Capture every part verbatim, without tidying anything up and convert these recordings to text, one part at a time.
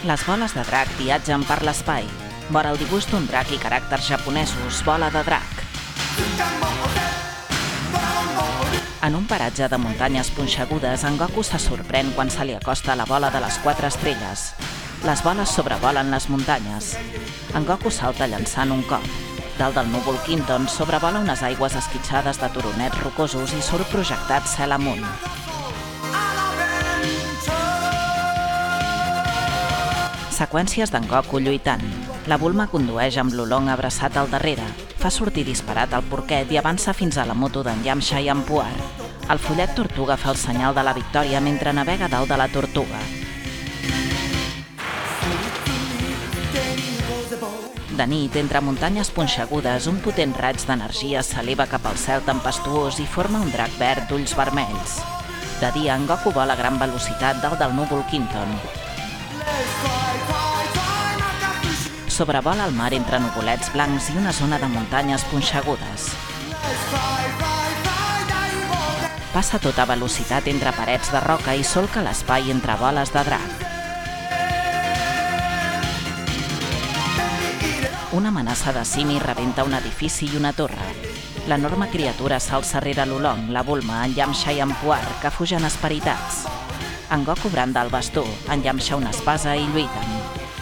Les boles de drac viatgen per l'espai. Vora el dibuix d'un drac i caràcters japonesos, bola de drac. En un paratge de muntanyes punxegudes, en Goku se sorprèn quan se li acosta la bola de les quatre estrelles. Les boles sobrevolen les muntanyes. En Goku salta llançant un cop. Dalt del núvol Quinton sobrevola unes aigües esquitxades de turonets rocosos i surt projectat cel amunt. Seqüències d'en Goku lluitant. La Bulma condueix amb l'Oolong abraçat al darrere. Fa sortir disparat el porquet i avança fins a la moto d'en Yamcha i en Puar. El follet tortuga fa el senyal de la victòria mentre navega dalt de la tortuga. De nit, entre muntanyes punxegudes, un potent raig d'energia s'eleva cap al cel tempestuós i forma un drac verd d'ulls vermells. De dia, en Goku vola a gran velocitat dalt del núvol Quinton. Sobrevola el mar entre nuvolets blancs i una zona de muntanyes punxegudes. Passa a tota velocitat entre parets de roca i solca l'espai entre boles de drac. Una amenaça de simi rebenta un edifici i una torre. L'enorme criatura s'alça rere l'Oolong, la Bulma, en Yamcha i en Puar, que fugen esperitats. En Goku branda el bastó, en Yamcha una espasa i lluiten.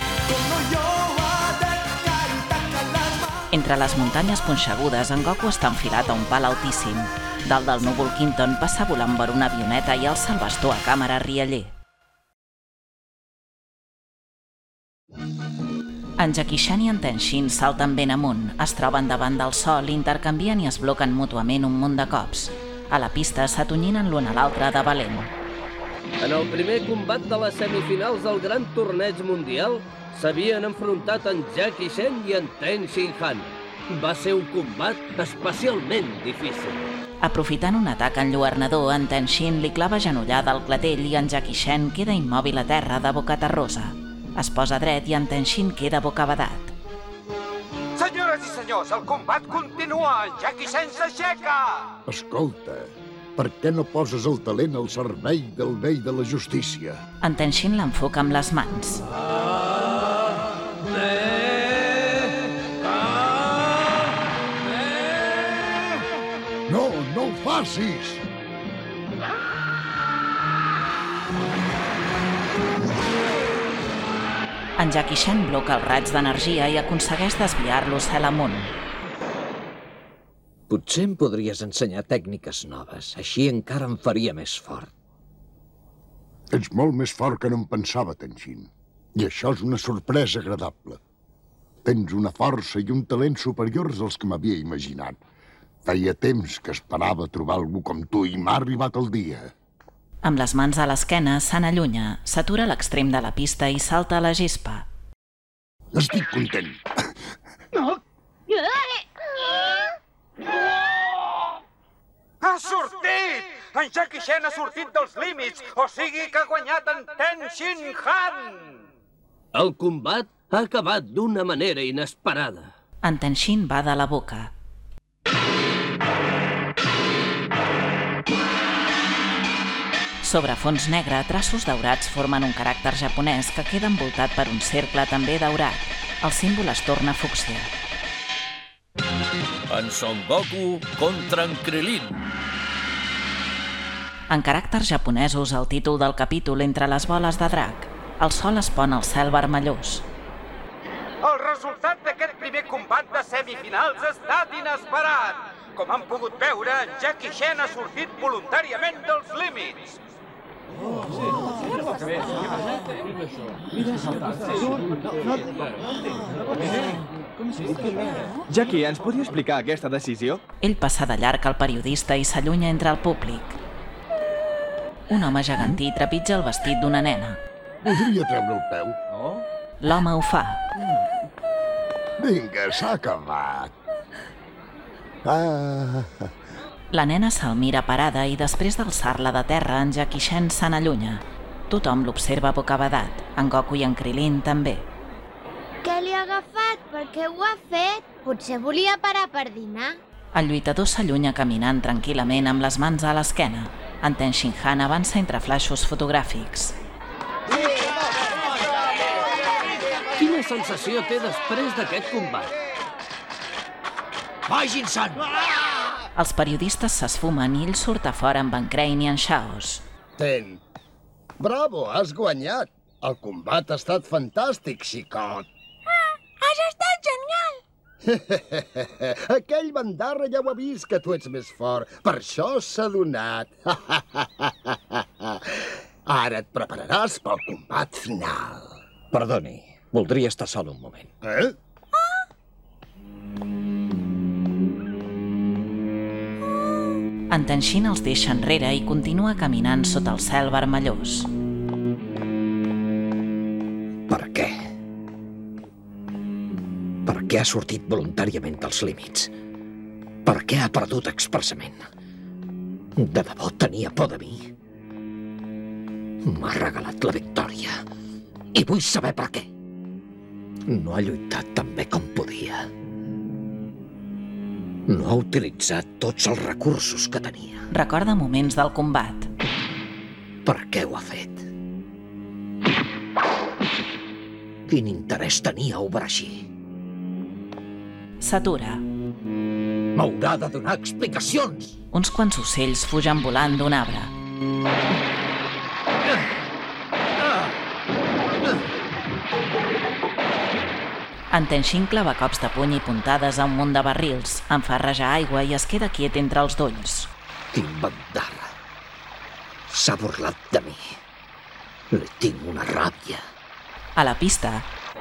Entre les muntanyes punxegudes, en Goku està enfilat a un pal altíssim. Dalt del núvol Quinton passa volant per una avioneta i alça el bastó a càmera rialler. En Jackie Chan i en Ten Shin salten ben amunt, es troben davant del sol, intercanvien i es bloquen mútuament un munt de cops. A la pista s'atonyinen l'un a l'altre de valent. En el primer combat de les semifinals del Gran Torneig Mundial s'havien enfrontat en Jackie Chan i en Ten Shin Han. Va ser un combat especialment difícil. Aprofitant un atac enlluernador, en Ten Shin li clava genollada al clatell i en Jackie Chan queda immòbil a terra de boca terrosa. Es posa dret i en Ten Shin queda bocabadat. Senyores i senyors, el combat continua! El Jackie Chan s'aixeca! Escolta, per què no poses el talent al servei del vell de la justícia? En Ten Shin l'enfoca amb les mans. No, no ho facis! En Jackie Chan bloca el raig d'energia i aconsegueix desviar-lo cel amunt. Potser em podries ensenyar tècniques noves, així encara em faria més fort. Ets molt més fort que no em pensava, Ten Shin. I això és una sorpresa agradable. Tens una força i un talent superiors als que m'havia imaginat. Feia temps que esperava trobar algú com tu i m'ha arribat el dia. Amb les mans a l'esquena, se n'allunya, s'atura a l'extrem de la pista i salta a la gespa. Estic content. No! Ha sortit! En Jackie Chan ha sortit dels límits, o sigui que ha guanyat en Ten Shin Han! El combat ha acabat d'una manera inesperada. En Ten Shin va de la boca. Sobre fons negre, traços daurats formen un caràcter japonès que queda envoltat per un cercle també daurat. El símbol es torna fúcsia. En Son Goku contra en Krillin. En caràcters japonesos, el títol del capítol entre les boles de drac. El sol es pon al cel vermellós. El resultat d'aquest primer combat de semifinals ha estat inesperat. Com han pogut veure, en Jackie Chan ha sortit voluntàriament dels límits. Jackie, ens podria explicar aquesta decisió? Ell passa de llarg al periodista i s'allunya entre el públic. Un home gegantí trepitja el vestit d'una nena. Podria treure el peu? No? L'home ho fa. Vinga, s'ha acabat. Ah... La nena se'l mira parada i després d'alçar-la de terra, en Jackie Chan se n'allunya. Tothom l'observa bocabadat. En Goku i en Krillin també. Què li ha agafat? Per què ho ha fet? Potser volia parar per dinar. El lluitador s'allunya caminant tranquil·lament amb les mans a l'esquena. En Ten Shin Han avança entre flaixos fotogràfics. sensació té després d'aquest combat? Vagin-se'n! Els periodistes s'esfumen i ell surt a fora amb en Crane i en Chaos. Ten. Bravo, has guanyat. El combat ha estat fantàstic, xicot. Ah, has estat genial! Aquell bandarra ja ho ha vist, que tu ets més fort. Per això s'ha donat. Ara et prepararàs pel combat final. Perdoni, voldria estar sol un moment. Eh? En Tenshin els deixa enrere i continua caminant sota el cel vermellós. Per què? Per què ha sortit voluntàriament dels límits? Per què ha perdut expressament? De debò tenia por de mi? M'ha regalat la victòria i vull saber per què. No ha lluitat tan bé com podia. No ha utilitzat tots els recursos que tenia. Recorda moments del combat. Per què ho ha fet? Quin interès tenia a obrar així? S'atura. M'haurà de donar explicacions! Uns quants ocells fugen volant d'un arbre. En Tenshin clava cops de puny i puntades a un munt de barrils, en fa rajar aigua i es queda quiet entre els dolls. Quin bandarra! S'ha burlat de mi. Li tinc una ràbia. A la pista...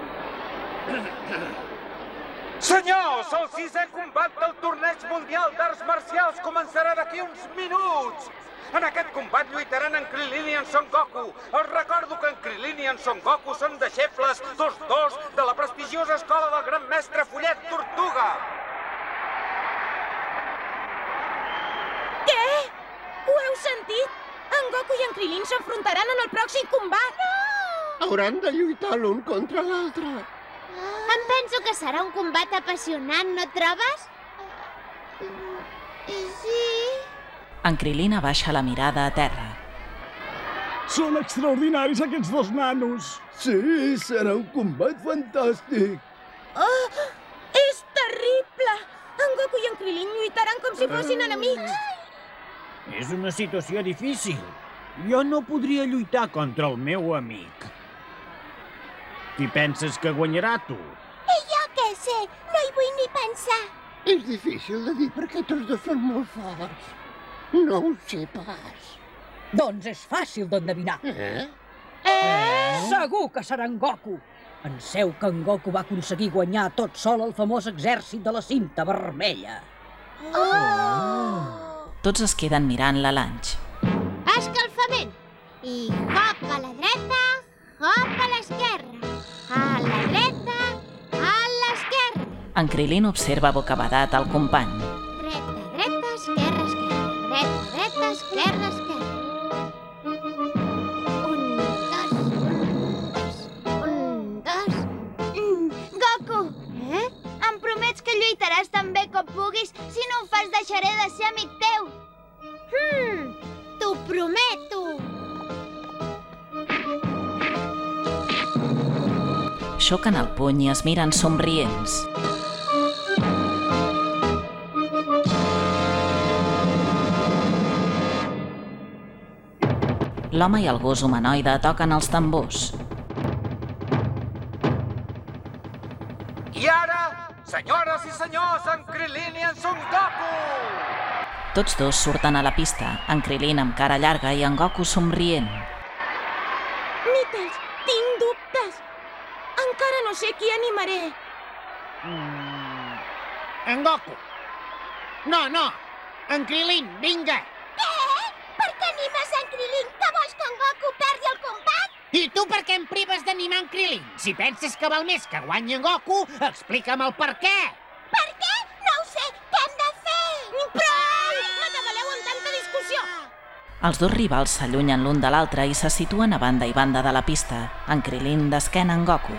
Senyors, el sisè combat del torneig mundial d'arts marcials començarà d'aquí uns minuts. En aquest combat lluitaran en Krilin i en Son Goku. Els recordo que en Krilin i en Son Goku són deixebles, tots dos, de la prestigiosa escola del gran mestre Follet Tortuga. Què? Ho heu sentit? En Goku i en Krilin s'enfrontaran en el pròxim combat. No! Hauran de lluitar l'un contra l'altre. Ah. Em penso que serà un combat apassionant, no et trobes? Sí... En Krilin abaixa la mirada a terra. Són extraordinaris aquests dos nanos. Sí, serà un combat fantàstic. Oh, és terrible! En Goku i en Krilin lluitaran com si fossin enemics. És una situació difícil. Jo no podria lluitar contra el meu amic. Qui penses que guanyarà, tu? I jo què sé, no hi vull ni pensar. És difícil de dir perquè tots dos són molt forts. No ho sé pas. Doncs és fàcil d'endevinar. Eh? Eh? Segur que serà en Goku. Penseu que en Goku va aconseguir guanyar tot sol el famós exèrcit de la cinta vermella. Oh! Tots es queden mirant la Lange. Escalfament. I hop a la dreta, hop a l'esquerra. A la dreta, a l'esquerra. En Krilin observa bocabadat al company. Dreta, dreta, esquerra, esquerra. Dreta, dreta, esquerra, esquerra. Un, dos, un, dos, un, dos. Mm, Goku! Eh? Em promets que lluitaràs tan bé com puguis. Si no ho fas, deixaré de ser amic teu. Hmm, t'ho prometo. Xoquen el puny i es miren somrients. L'home i el gos humanoide toquen els tambors. I ara, senyores i senyors, en Krilin i en Son Goku! Tots dos surten a la pista, en Krilin amb cara llarga i en Goku somrient. Nipples, tinc dubtes. Encara no sé qui animaré. Mm, en Goku. No, no. En Krilin, vinga. Què? Per què animes en Krilin? Que vols que en Goku perdi el combat? I tu per què em prives d'animar en Krilin? Si penses que val més que guanyi en Goku, explica'm el per què. Per què? No ho sé. Què hem de fer? Prou! M'atabaleu amb tanta discussió. Els dos rivals s'allunyen l'un de l'altre i se situen a banda i banda de la pista, en Krilin d'esquena en Goku.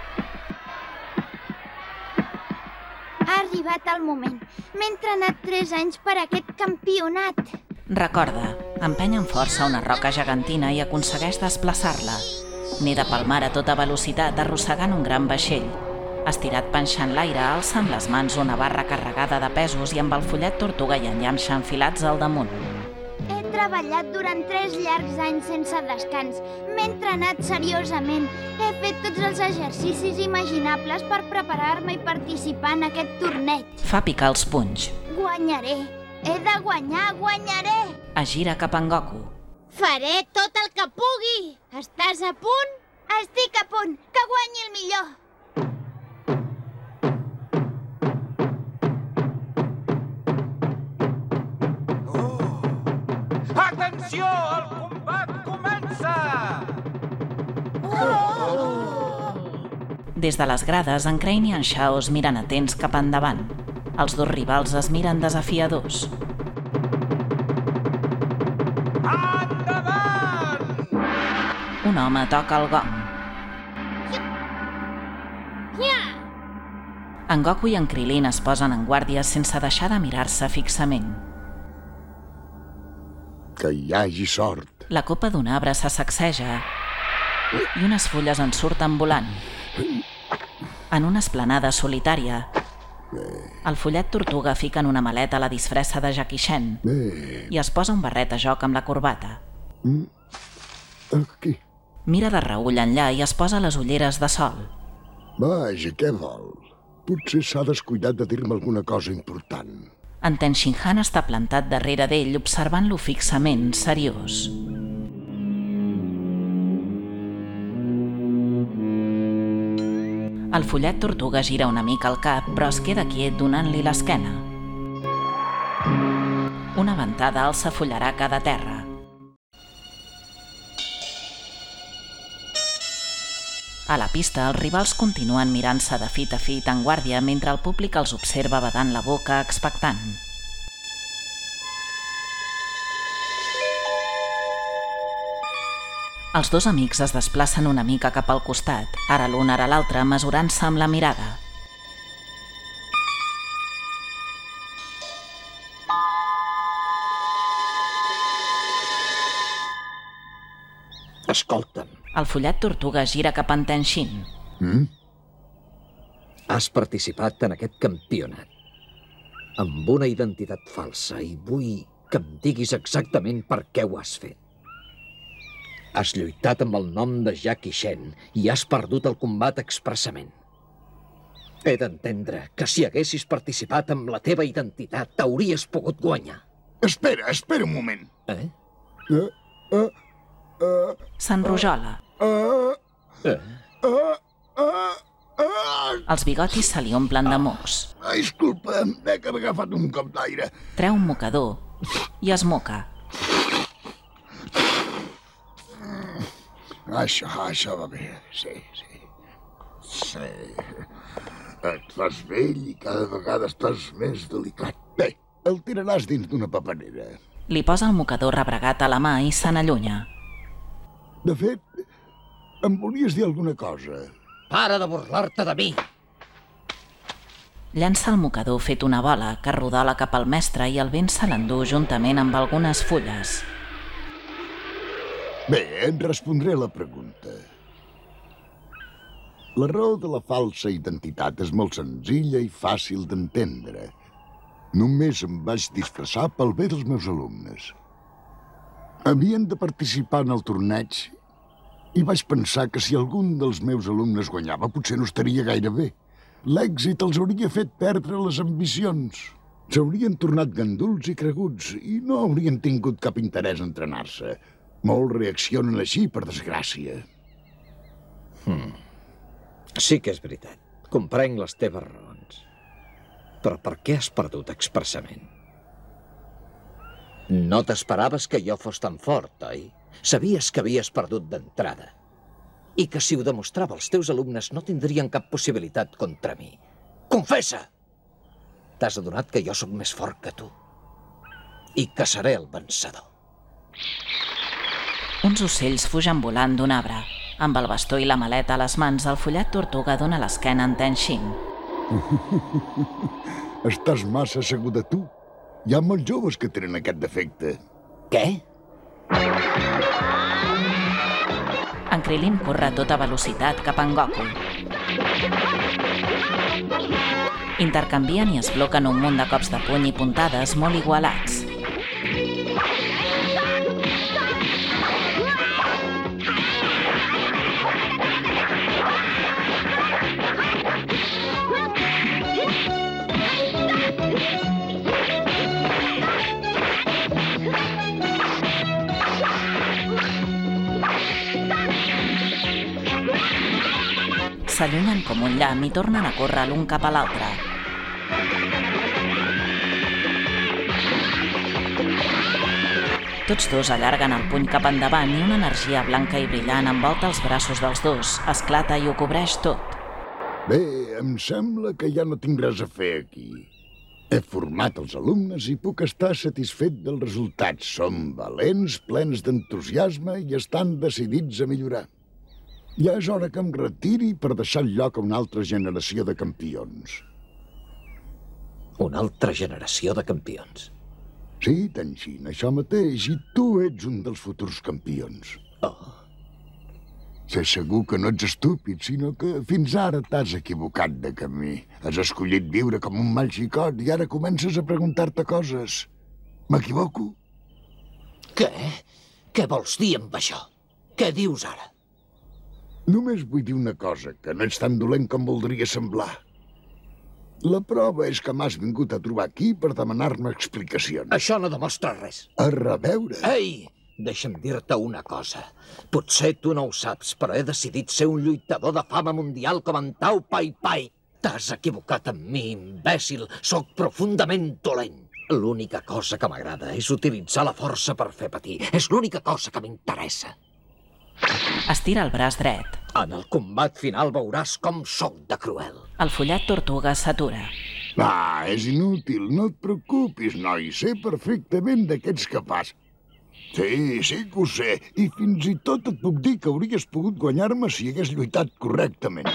Ha arribat el moment. M'he entrenat tres anys per aquest campionat. Recorda, empeny amb força una roca gegantina i aconsegueix desplaçar-la. Neda pel mar a tota velocitat, arrossegant un gran vaixell. Estirat penjant l'aire, alça amb les mans una barra carregada de pesos i amb el follet tortuga i en llamxa enfilats al damunt. He treballat durant tres llargs anys sense descans. M'he entrenat seriosament. He fet tots els exercicis imaginables per preparar-me i participar en aquest torneig. Fa picar els punys. Guanyaré. He de guanyar, guanyaré. Es gira cap a en Goku. Faré tot el que pugui. Estàs a punt? Estic a punt. Que guanyi el millor. Atenció! El combat comença! Des de les grades, en Crane i en Shao es miren atents cap endavant. Els dos rivals es miren desafiadors. Un home toca el gong. En Goku i en Krilin es posen en guàrdia sense deixar de mirar-se fixament. Que hi hagi sort. La copa d'un arbre se sacseja i unes fulles en surten volant. En una esplanada solitària, el follet tortuga fica en una maleta la disfressa de Jackie Chan i es posa un barret a joc amb la corbata. Aquí. Mira de reüll enllà i es posa les ulleres de sol. Vaja, què vol? Potser s'ha descuidat de dir-me alguna cosa important. En Ten Shin Han està plantat darrere d'ell, observant-lo fixament, seriós. El follet tortuga gira una mica el cap, però es queda quiet donant-li l'esquena. Una ventada alça fullaraca de terra. A la pista, els rivals continuen mirant-se de fit a fit en guàrdia mentre el públic els observa badant la boca, expectant. Els dos amics es desplacen una mica cap al costat, ara l'un ara l'altre, mesurant-se amb la mirada. Escolta'm. El follet tortuga gira cap a en Ten Shin. Mm? Has participat en aquest campionat amb una identitat falsa i vull que em diguis exactament per què ho has fet. Has lluitat amb el nom de Jackie Chan i has perdut el combat expressament. He d'entendre que si haguessis participat amb la teva identitat t'hauries pogut guanyar. Espera, espera un moment. Eh? Uh, uh, uh, S'enrojola. Uh, eh? uh, uh, uh. Els bigotis se li omplen de mocs. Ah, disculpa, he agafat un cop d'aire. Treu un mocador i es moca. Això, això va bé, sí, sí. Sí. Et fas vell i cada vegada estàs més delicat. Bé, el tiraràs dins d'una paperera. Li posa el mocador rebregat a la mà i se n'allunya. De fet, em volies dir alguna cosa. Para de burlar-te de mi! Llança el mocador fet una bola que rodola cap al mestre i el vent se l'endú juntament amb algunes fulles. Bé, et respondré la pregunta. La raó de la falsa identitat és molt senzilla i fàcil d'entendre. Només em vaig disfressar pel bé dels meus alumnes. Havien de participar en el torneig i vaig pensar que si algun dels meus alumnes guanyava potser no estaria gaire bé. L'èxit els hauria fet perdre les ambicions. S'haurien tornat ganduls i creguts i no haurien tingut cap interès a entrenar-se. Molts reaccionen així, per desgràcia. Hmm. Sí que és veritat. Comprenc les teves raons. Però per què has perdut expressament? No t'esperaves que jo fos tan fort, oi? Sabies que havies perdut d'entrada. I que si ho demostrava els teus alumnes no tindrien cap possibilitat contra mi. Confessa! T'has adonat que jo sóc més fort que tu. I que seré el vencedor. Uns ocells fugen volant d'un arbre. Amb el bastó i la maleta a les mans, el follet tortuga dona l'esquena a en Ten Shin. Estàs massa segur de tu. Hi ha molts joves que tenen aquest defecte. Què? En Krilin corre a tota velocitat cap a en Goku. Intercanvien i es bloquen un munt de cops de puny i puntades molt igualats. S'allunyen com un llamp i tornen a córrer l'un cap a l'altre. Tots dos allarguen el puny cap endavant i una energia blanca i brillant envolta els braços dels dos, esclata i ho cobreix tot. Bé, em sembla que ja no tinc res a fer aquí. He format els alumnes i puc estar satisfet dels resultats. Són valents, plens d'entusiasme i estan decidits a millorar. Ja és hora que em retiri per deixar el lloc a una altra generació de campions. Una altra generació de campions? Sí, Tenshin, això mateix. I tu ets un dels futurs campions. Oh. Sé segur que no ets estúpid, sinó que fins ara t'has equivocat de camí. Has escollit viure com un mal xicot i ara comences a preguntar-te coses. M'equivoco? Què? Què vols dir amb això? Què dius ara? Només vull dir una cosa, que no ets tan dolent com voldria semblar. La prova és que m'has vingut a trobar aquí per demanar-me explicacions. Això no demostra res. A reveure. Ei, deixa'm dir-te una cosa. Potser tu no ho saps, però he decidit ser un lluitador de fama mundial com en Tao Pai Pai. T'has equivocat amb mi, imbècil. Soc profundament dolent. L'única cosa que m'agrada és utilitzar la força per fer patir. És l'única cosa que m'interessa. Estira el braç dret. En el combat final veuràs com sóc de cruel. El follet tortuga s'atura. Ah, és inútil. No et preocupis, noi. Sé perfectament de què ets capaç. Sí, sí que ho sé. I fins i tot et puc dir que hauries pogut guanyar-me si hagués lluitat correctament.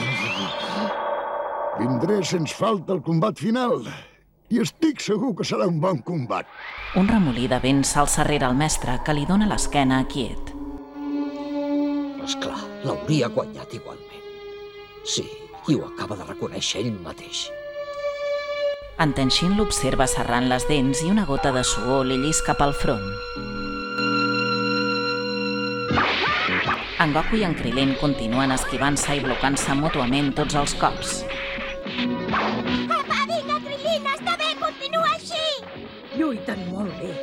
Vindré sense falta al combat final. I estic segur que serà un bon combat. Un remolí de vent s'alça rere el mestre, que li dona l'esquena quiet. Esclar, l'hauria guanyat igualment. Sí, i ho acaba de reconèixer ell mateix. En Tenshin l'observa serrant les dents i una gota de suor li llisca pel front. En Goku i en Krilin continuen esquivant-se i blocant-se mútuament tots els cops. Apa, vinga, Krilin, està bé, continua així! Lluiten molt bé.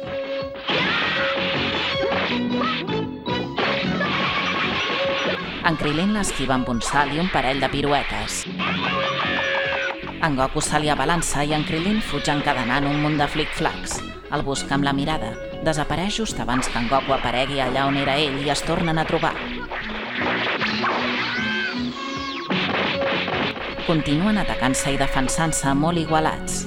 En Krilin l'esquiva amb un salt i un parell de piruetes. En Goku se li abalança i en Krilin fuig encadenant un munt de flic-flacs. El busca amb la mirada. Desapareix just abans que en Goku aparegui allà on era ell i es tornen a trobar. Continuen atacant-se i defensant-se molt igualats.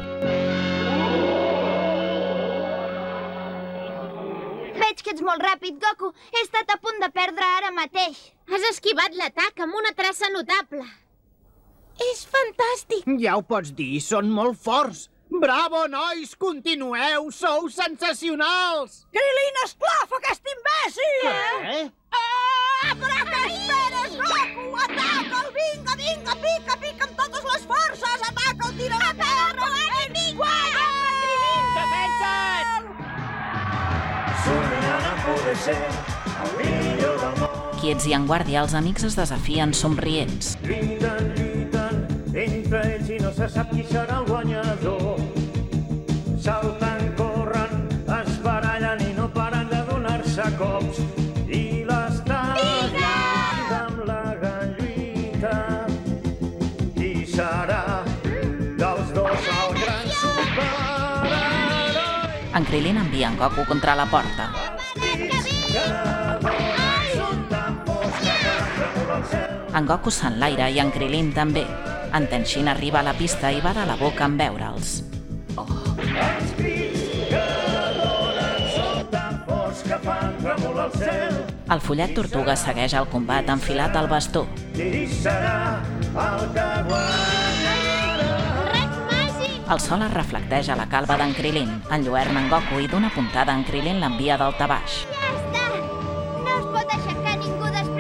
Veig que ets molt ràpid, Goku. He estat a punt de perdre ara mateix. Has esquivat l'atac amb una traça notable. És fantàstic. Ja ho pots dir, són molt forts. Bravo, nois! Continueu! Sou sensacionals! Krilin, esclafa aquest imbècil! Què? Ah, però què esperes, Goku? Ataca'l! Vinga, vinga, pica, pica amb totes les forces! Ataca'l, tira la terra! Guanya, vinga! Krilin, defensa't! Somiant a poder ser el millor del món. Quiets i en guàrdia, els amics es desafien somrients. Lluiten, lluiten, entre ells i no se sap qui serà el guanyador. Salten, corren, es barallen i no paren de donar-se cops. I l'estat lluita amb la gran lluita. Qui serà dels dos el gran superheroi? En Krilin envia en Goku contra la porta. En Goku s'enlaira i en Krilin també. En Tenshin arriba a la pista i bada la boca en veure'ls. Oh. Els crits que donen són tan forts que fan tremolar el cel. El follet tortuga segueix el combat enfilat al bastó. Qui serà el que guanyarà? Res màgic! El sol es reflecteix a la calva d'en Krilin, enlluerna en Goku i d'una puntada en Krilin l'envia d'alt a baix. Ja està! No es pot aixecar ningú després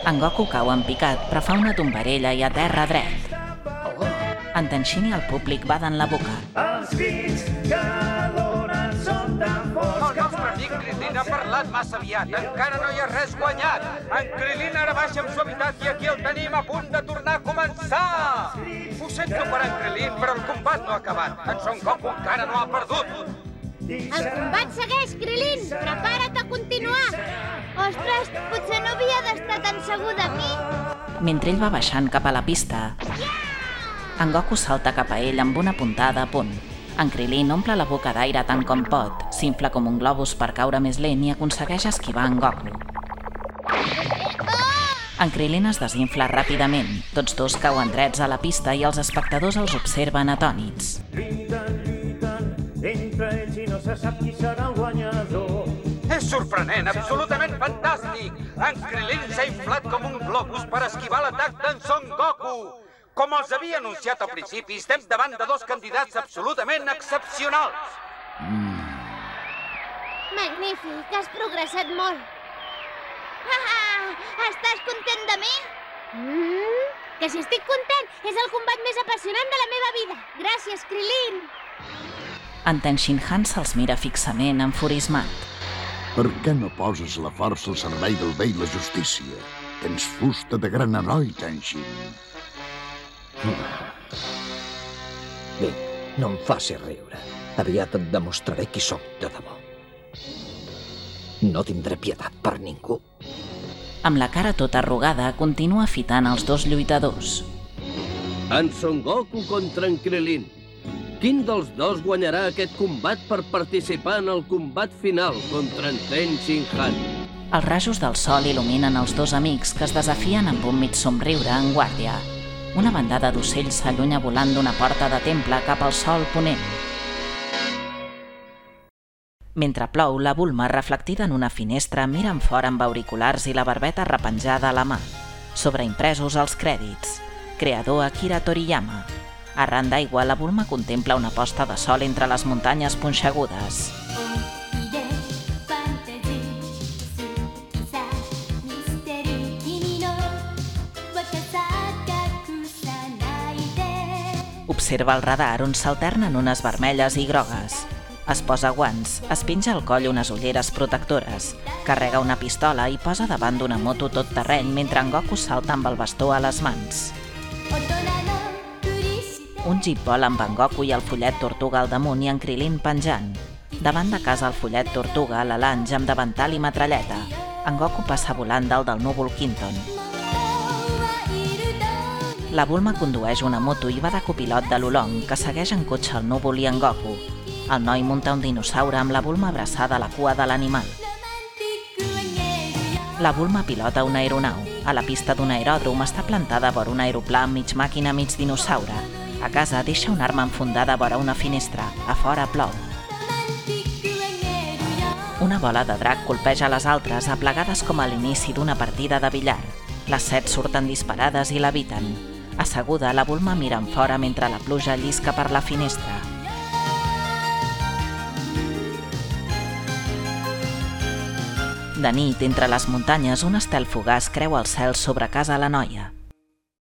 En Goku cau en picat, però fa una tombarella i aterra dret. En Tenshin i el públic baden la boca. Els crits que donen són tan forts El nostre amic Krilin ha parlat massa aviat. Encara no hi ha res guanyat. En Krilin ara baixa amb suavitat i aquí el tenim a punt de tornar a començar. Ho sento per en Krilin, però el combat no ha acabat. En Son Goku encara no ha perdut. El combat segueix, Krilin! Prepara't a continuar! Ostres, potser no havia d'estar tan segur de mi! Mentre ell va baixant cap a la pista, en Goku salta cap a ell amb una puntada a punt. En Krilin omple la boca d'aire tant com pot, s'infla com un globus per caure més lent i aconsegueix esquivar en Goku. En Krilin es desinfla ràpidament, tots dos cauen drets a la pista i els espectadors els observen atònits. Lluiten, lluiten, entre ells i no se sap qui serà el guanyador. És sorprenent, absolutament fantàstic! En Krilin s'ha inflat com un globus per esquivar l'atac d'en Son Goku! Com els havia anunciat al principi, estem davant de dos candidats absolutament excepcionals! Magnífic, has progressat molt. Ah, estàs content de mi? Mm, que si estic content, és el combat més apassionant de la meva vida. Gràcies, Krilin! En Tenshin Han se'ls mira fixament, enfurismat. Per què no poses la força al servei del bé i la justícia? Tens fusta de gran heroi, Tenshin. Vinga, no em facis riure. Aviat et demostraré qui sóc de debò. No tindré pietat per ningú. Amb la cara tota arrugada, continua fitant els dos lluitadors. En Son Goku contra en Krilin. Quin dels dos guanyarà aquest combat per participar en el combat final contra en Tenshin Han? Els rajos del sol il·luminen els dos amics que es desafien amb un mig somriure en guàrdia. Una bandada d'ocells s'allunya volant d'una porta de temple cap al sol ponent. Mentre plou, la Bulma, reflectida en una finestra, mira enfora amb auriculars i la barbeta repenjada a la mà. Sobreimpresos els crèdits. Creador Akira Toriyama. Arran d'aigua, la Bulma contempla una posta de sol entre les muntanyes punxegudes. Observa el radar on s'alternen unes vermelles i grogues. Es posa guants, es penja al coll unes ulleres protectores, carrega una pistola i posa davant d'una moto tot terreny mentre en Goku salta amb el bastó a les mans. Un jeep vola amb en Goku i el follet tortuga al damunt i en Krilin penjant. Davant de casa el follet tortuga, la Lange amb davantal i metralleta. En Goku passa volant dalt del núvol Quinton. La Bulma condueix una moto i va de copilot de l'Olong, que segueix en cotxe el núvol i en Goku. El noi munta un dinosaure amb la Bulma abraçada a la cua de l'animal. La Bulma pilota una aeronau. A la pista d'un aeròdrom està plantada vora un aeroplà mig màquina mig dinosaure. A casa deixa una arma enfundada vora una finestra. A fora plou. Una bola de drac colpeja les altres, aplegades com a l'inici d'una partida de billar. Les set surten disparades i l'eviten. Asseguda, la Bulma mira enfora mentre la pluja llisca per la finestra. De nit, entre les muntanyes, un estel fugaç creua el cel sobre casa la noia.